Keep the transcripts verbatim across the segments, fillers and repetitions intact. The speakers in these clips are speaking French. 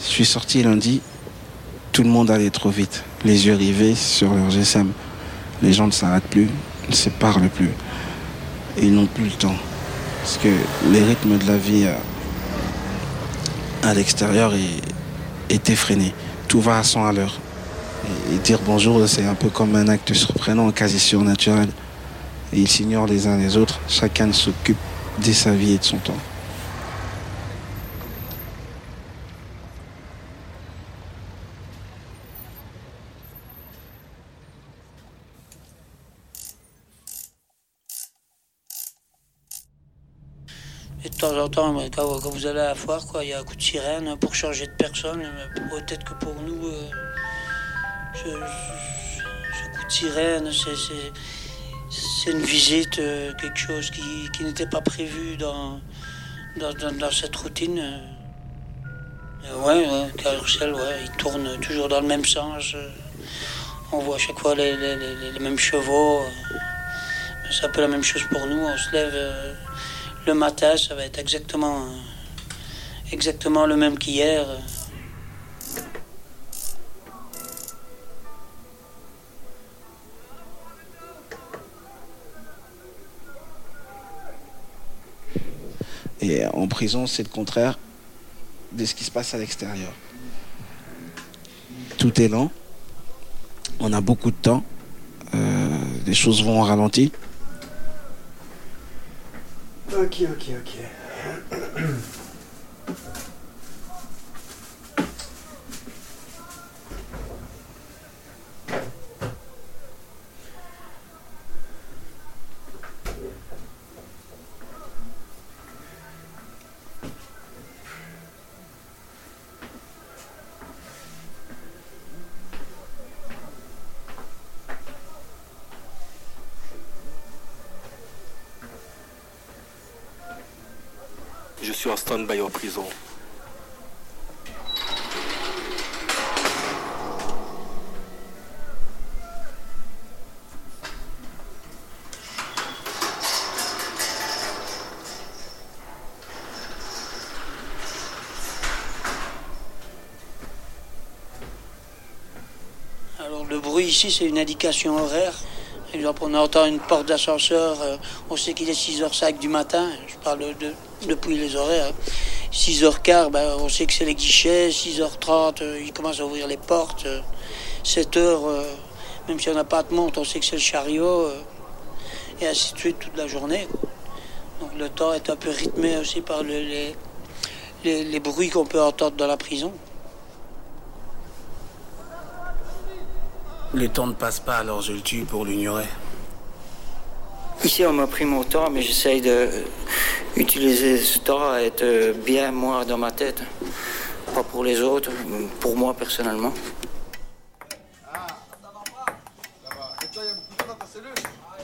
Je suis sorti lundi, tout le monde allait trop vite. Les yeux rivés sur leur G S M. Les gens ne s'arrêtent plus, ne se parlent plus. Et ils n'ont plus le temps. Parce que les rythmes de la vie à, à l'extérieur est, est effréné. Tout va à cent à l'heure. Et, et dire bonjour, c'est un peu comme un acte surprenant, quasi surnaturel. Et ils s'ignorent les uns les autres. Chacun s'occupe de sa vie et de son temps. Et de temps en temps, quand, quand vous allez à la foire, quoi, il y a un coup de sirène pour changer de personne. Peut-être que pour nous, euh, ce, ce coup de sirène, c'est, c'est, c'est une visite, euh, quelque chose qui, qui n'était pas prévu dans, dans, dans, dans cette routine. Euh, ouais, ouais, carrousel, ouais, il tourne toujours dans le même sens. Euh, on voit à chaque fois les, les, les, les mêmes chevaux. Euh, c'est un peu la même chose pour nous. On se lève euh, le matin, ça va être exactement, euh, exactement le même qu'hier. Et en prison, c'est le contraire de ce qui se passe à l'extérieur. Tout est lent, on a beaucoup de temps, euh, les choses vont au ralenti. Ok, ok, ok. Je suis en stand-by en prison. Alors le bruit ici, c'est une indication horaire. Exemple, on entend une porte d'ascenseur, euh, on sait qu'il est six heures cinq du matin, je parle de, depuis les horaires. six heures quinze, ben, on sait que c'est les guichets, six heures trente, euh, ils commencent à ouvrir les portes. Euh, sept heures, euh, même si on n'a pas de montre, on sait que c'est le chariot, euh, et ainsi de suite toute la journée, quoi. Donc le temps est un peu rythmé aussi par le, les, les, les bruits qu'on peut entendre dans la prison. Le temps ne passe pas, alors je le tue pour l'ignorer. Ici, on m'a pris mon temps, mais j'essaye d'utiliser ce temps à être bien, moi, dans ma tête. Pas pour les autres, pour moi, personnellement. Ah, ça va pas. Ça va. Et toi, il y a beaucoup de temps dans ta cellule?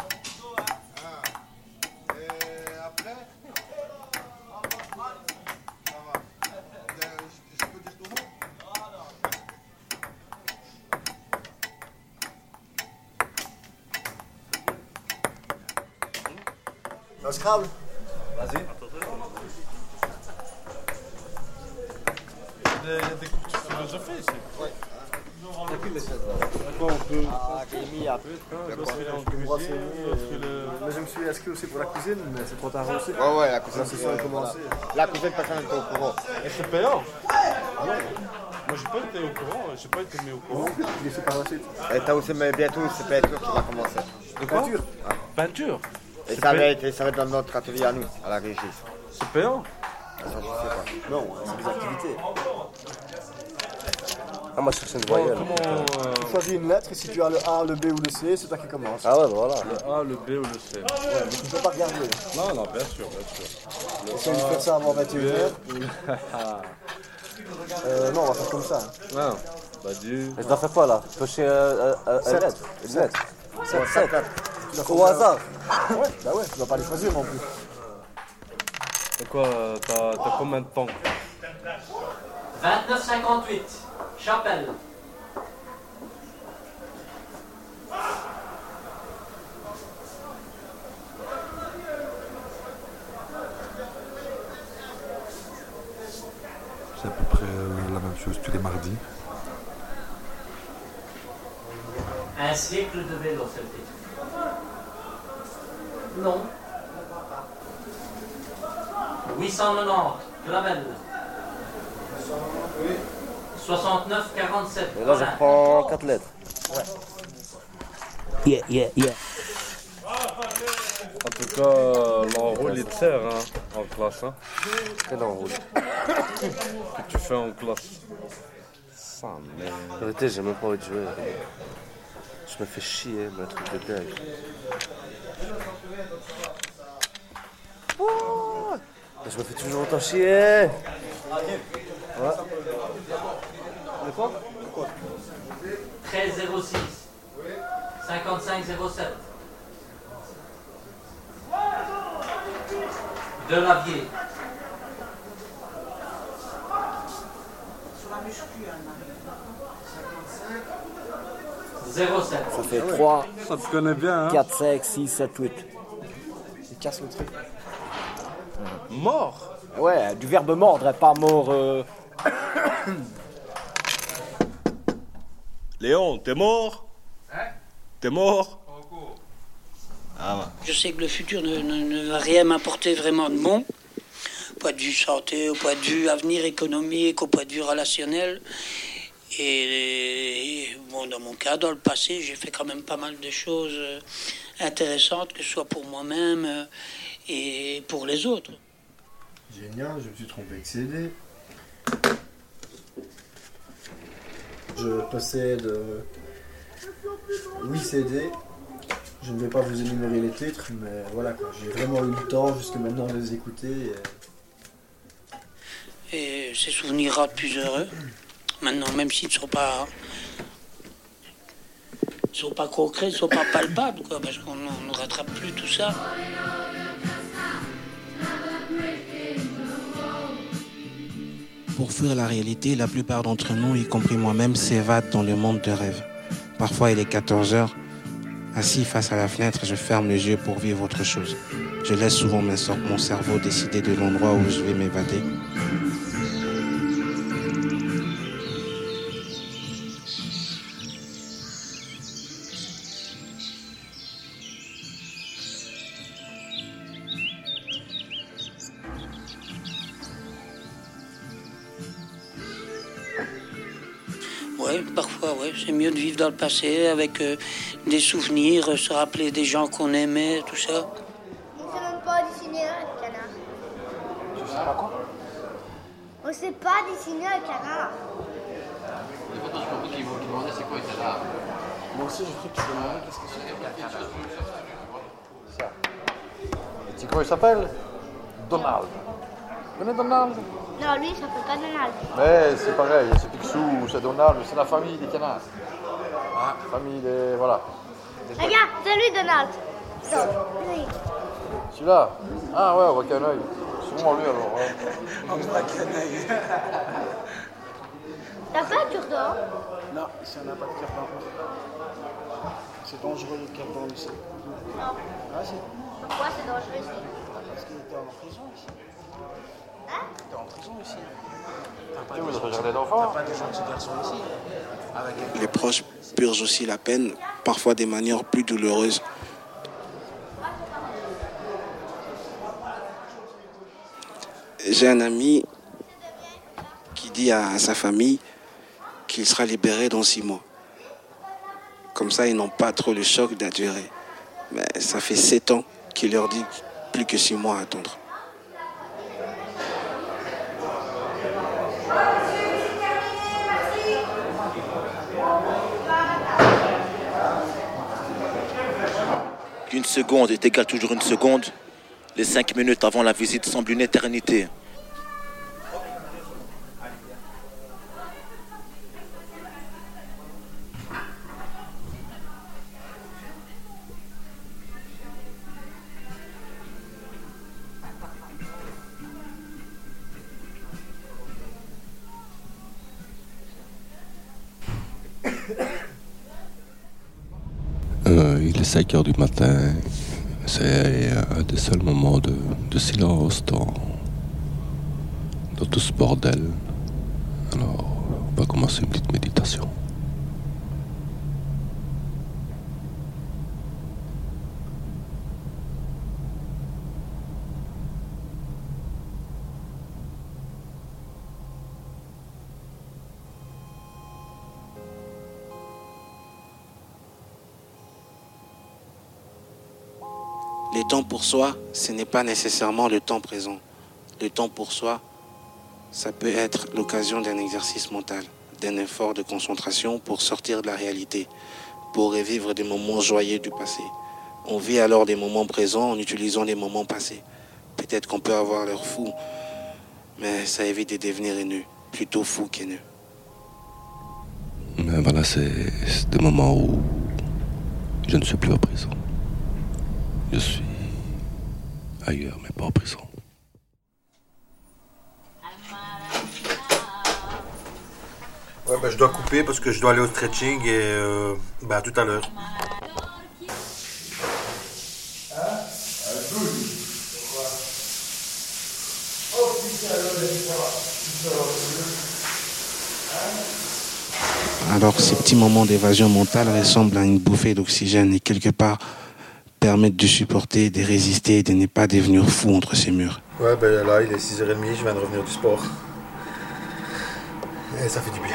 Ah. Et après? Ça va. Je peux dire ton nom? Un Scrabble? Vas-y. Il y a des cours de philosophie ici. Ouais. Il y a plus les chaises là. D'accord, on peut. Ah, académie, un peu. L'autre il est en cuisine, l'autre il est. Mais je me suis inscrit aussi pour la cuisine, mais c'est trop tard aussi. Ouais, ouais, la cuisine. La session a commencé. La cuisine, personne n'est au courant. Et c'est payant. Moi j'ai pas été au courant, j'ai pas été mis au courant. Il est fait par la suite. Et t'as aussi, mais bientôt, c'est peinture qui va commencer. De quoi? Peinture. Peinture. Et C'est ça va, payant. être, ça va être dans notre atelier à nous, à la régie. C'est payant. Ça, je sais pas. Non, c'est des activités. Ah, moi je cherche une Bon, voyelle. comment. euh, Tu choisis une lettre et si tu as le A, le B ou le C, c'est toi qui commence. Ah ouais, voilà. Le A, le B ou le C. Ouais, mais tu ne peux pas regarder. Non, non, bien sûr, bien sûr. Essaye de faire ça avant vingt et une heures. Euh, non, on va faire comme ça. Non, bah dis. Mais je dois faire quoi là? Cocher euh, euh, Sept. une lettre. Une lettre. sept, sept. Tu dois Au faire- hasard. Ouais, bah ouais, tu dois pas les choisir non plus. C'est quoi, euh, t'as t'as combien de temps? vingt-neuf cinquante-huit, Chapelle. c'est à peu près euh, la même chose tous les mardis. Un siècle de vélo, c'est le titre. Non. huit cent quatre-vingt-dix, Clavel. soixante-neuf quarante-sept. Et là, je prends quatre lettres. Ouais. Yeah, yeah, yeah. En tout cas, l'enrôle il te sert hein, en classe. Hein. Quel enrôle? Que tu fais en classe. Ça, mais... En vérité, j'ai même pas envie de jouer. Je me fais chier, mais un truc de dingue. Oh, je me fais toujours autant chier. Ouais. C'est quoi? treize zéro six. cinquante-cinq zéro sept. Delavier. zéro sept. Ça fait trois, Ça te connaît bien, hein? quatre, cinq, six, sept, huit. Il casse le truc. Mort? Ouais, du verbe mordre, pas mort. Euh... Léon, t'es mort? Hein? T'es mort? Ah ouais. Je sais que le futur ne, ne, ne va rien m'apporter vraiment de bon, au point de vue santé, au point de vue avenir économique, au point de vue relationnel. Et, et bon, dans mon cas, dans le passé, j'ai fait quand même pas mal de choses intéressantes, que ce soit pour moi-même et pour les autres. Génial, je me suis trompé avec C D. Je possède huit C D. Je ne vais pas vous énumérer les titres, mais voilà quoi. J'ai vraiment eu le temps jusque maintenant de les écouter. Et, et ces souvenirs rendent plus heureux. Maintenant, même s'ils ne sont pas, ils sont pas concrets, ils ne sont pas palpables, quoi, parce qu'on ne rattrape plus tout ça. Pour fuir la réalité, la plupart d'entre nous, y compris moi-même, s'évadent dans le monde de rêve. Parfois, il est quatorze heures. Assis face à la fenêtre, je ferme les yeux pour vivre autre chose. Je laisse souvent mon cerveau décider de l'endroit où je vais m'évader. Oui, parfois, oui. C'est mieux de vivre dans le passé avec euh, des souvenirs, euh, se rappeler des gens qu'on aimait, tout ça. On ne sait même pas dessiner un canard. Tu sais pas quoi? On ne sait pas dessiner un canard. Des fois, quand j'ai compris qu'il me demandait c'est quoi un canard. Moi aussi, je crois que tu te demandais qu'est-ce que c'est qu'un canard. Ça. Et tu sais comment il s'appelle? Donald. Tu connais Donald? Non, lui, il s'appelle pas Donald. Mais c'est pareil, c'est Picsou, c'est Donald, c'est la famille des canards. Ah, famille des... voilà. Regarde, c'est lui, Donald. Non, lui. Celui-là? Ah ouais, on voit qu'un œil. Sûrement lui alors. Hein. On voit qu'un œil. T'as pas un cure-dent? Non, ici on n'a pas de cure-dent. C'est dangereux le cure-dent ici. Non. Ah si. Pourquoi c'est dangereux ici? Parce qu'il était en prison ici. Hein? T'es en prison ici. T'as pas, vous avez jardin d'enfants? T'as pas des gentils garçons ici. Avec... Les proches purgent aussi la peine, parfois de manière plus douloureuse. J'ai un ami qui dit à sa famille qu'il sera libéré dans six mois. Comme ça, ils n'ont pas trop le choc de la durée. Mais ça fait sept ans qu'il leur dit plus que six mois à attendre. Une seconde est égale toujours une seconde. Les cinq minutes avant la visite semblent une éternité. Euh, il est cinq heures du matin. C'est un des seuls moments de, de silence dans, dans tout ce bordel. Alors, on va commencer une petite méditation. Le temps pour soi, ce n'est pas nécessairement le temps présent. Le temps pour soi, ça peut être l'occasion d'un exercice mental, d'un effort de concentration pour sortir de la réalité, pour revivre des moments joyeux du passé. On vit alors des moments présents en utilisant les moments passés. Peut-être qu'on peut avoir l'air fou, mais ça évite de devenir haineux, plutôt fou qu'haineux. Mais voilà, c'est des moments où je ne suis plus au présent. Je suis ailleurs, mais pas en prison. Ouais, bah, je dois couper parce que je dois aller au stretching et euh, bah, à tout à l'heure. Alors ces petits moments d'évasion mentale ressemblent à une bouffée d'oxygène et quelque part permettent de supporter, de résister et de ne pas devenir fou entre ces murs. Ouais, ben là, il est six heures trente, je viens de revenir du sport. Et ça fait du bien.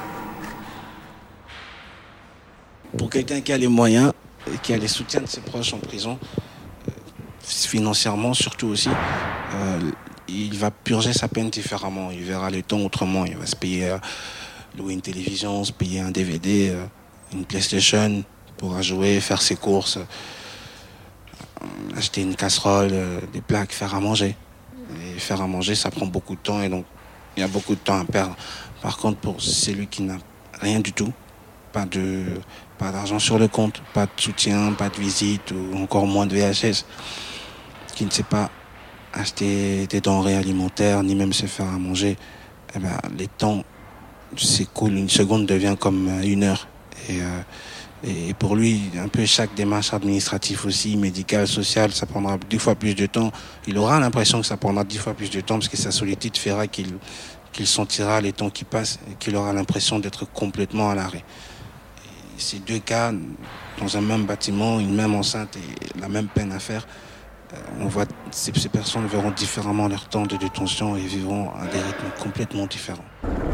Pour quelqu'un qui a les moyens et qui a les soutiens de ses proches en prison, euh, financièrement surtout aussi, euh, il va purger sa peine différemment. Il verra le temps autrement. Il va se payer, euh, louer une télévision, se payer un D V D, euh, une PlayStation, pourra jouer, faire ses courses, acheter une casserole, euh, des plaques, faire à manger. Et faire à manger, ça prend beaucoup de temps et donc il y a beaucoup de temps à perdre. Par contre, pour celui qui n'a rien du tout, pas de, pas d'argent sur le compte, pas de soutien, pas de visite ou encore moins de V H S, qui ne sait pas acheter des denrées alimentaires ni même se faire à manger, eh ben, les temps s'écoulent, une seconde devient comme une heure. Et, euh, et pour lui, un peu chaque démarche administrative aussi, médicale, sociale, ça prendra dix fois plus de temps. Il aura l'impression que ça prendra dix fois plus de temps parce que sa solitude fera qu'il qu'il sentira les temps qui passent et qu'il aura l'impression d'être complètement à l'arrêt. Et ces deux cas, dans un même bâtiment, une même enceinte et la même peine à faire, on voit ces, ces personnes verront différemment leur temps de détention et vivront à des rythmes complètement différents.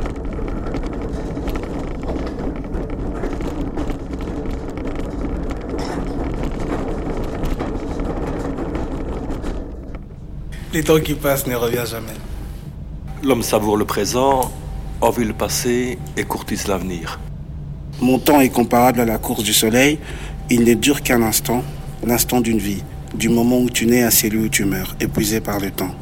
Les temps qui passent ne reviennent jamais. L'homme savoure le présent, envie le passé et courtise l'avenir. Mon temps est comparable à la course du soleil. Il ne dure qu'un instant, l'instant d'une vie, du moment où tu nais à celui où tu meurs, épuisé par le temps.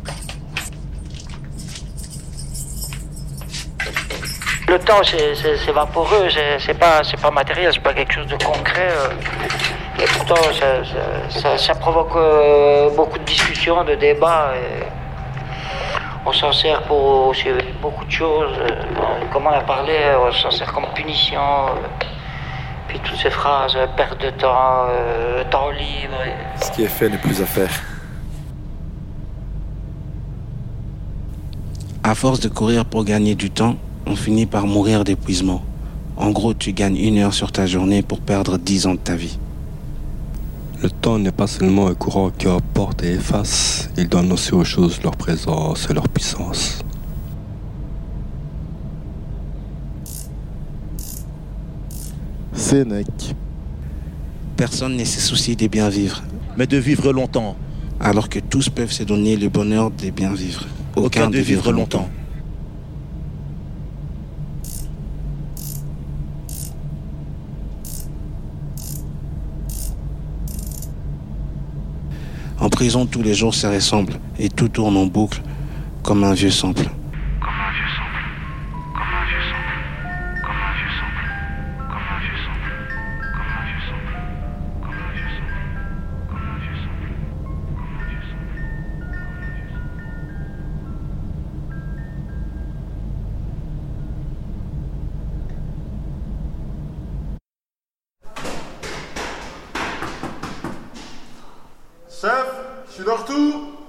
Le temps, c'est, c'est, c'est vaporeux, c'est, c'est, pas, c'est pas matériel, c'est pas quelque chose de concret. Et pourtant, ça, ça, ça, ça provoque euh, beaucoup de discussions, de débats. Et on s'en sert pour aussi beaucoup de choses. Comme on a parlé, on s'en sert comme punition. Puis toutes ces phrases, perte de temps, euh, temps libre. Et... Ce qui est fait n'est plus à faire. À force de courir pour gagner du temps, on finit par mourir d'épuisement. En gros, tu gagnes une heure sur ta journée pour perdre dix ans de ta vie. Le temps n'est pas seulement un courant qui emporte et efface, il donne aussi aux choses leur présence et leur puissance. Sénèque. Personne ne se soucie des bien vivre, mais de vivre longtemps. Alors que tous peuvent se donner le bonheur des bien vivre. Aucun, Aucun de, de vivre, vivre longtemps. longtemps. En prison, tous les jours se ressemblent et tout tourne en boucle comme un vieux sample. Chef, je suis de retour.